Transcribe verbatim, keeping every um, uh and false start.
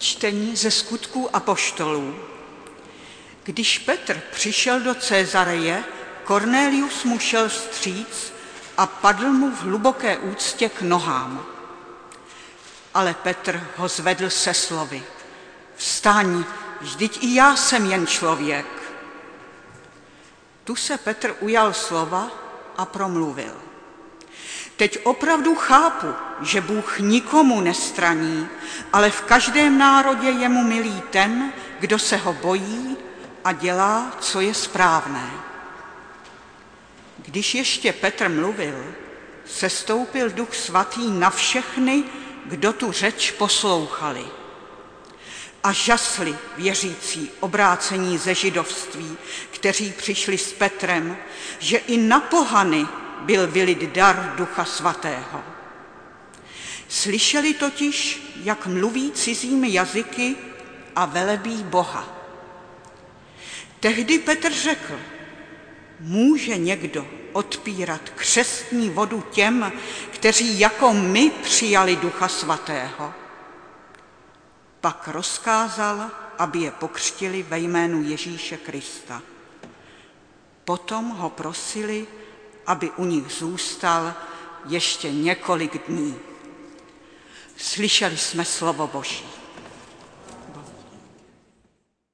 Čtení ze Skutků apoštolů. Když Petr přišel do Cezareje, Kornélius mu šel vstříc a padl mu v hluboké úctě k nohám. Ale Petr ho zvedl se slovy: Vstaň, vždyť i já jsem jen člověk. Tu se Petr ujal slova a promluvil: Teď opravdu chápu, že Bůh nikomu nestraní, ale v každém národě je mu milý ten, kdo se ho bojí a dělá, co je správné. Když ještě Petr mluvil, sestoupil Duch Svatý na všechny, kdo tu řeč poslouchali. A žasli věřící obrácení ze židovství, kteří přišli s Petrem, že i na pohany byl vylit dar Ducha Svatého. Slyšeli totiž, jak mluví cizími jazyky a velebí Boha. Tehdy Petr řekl: Může někdo odpírat křestní vodu těm, kteří jako my přijali Ducha Svatého? Pak rozkázal, aby je pokřtili ve jménu Ježíše Krista. Potom ho prosili, aby u nich zůstal ještě několik dní. Slyšeli jsme slovo Boží.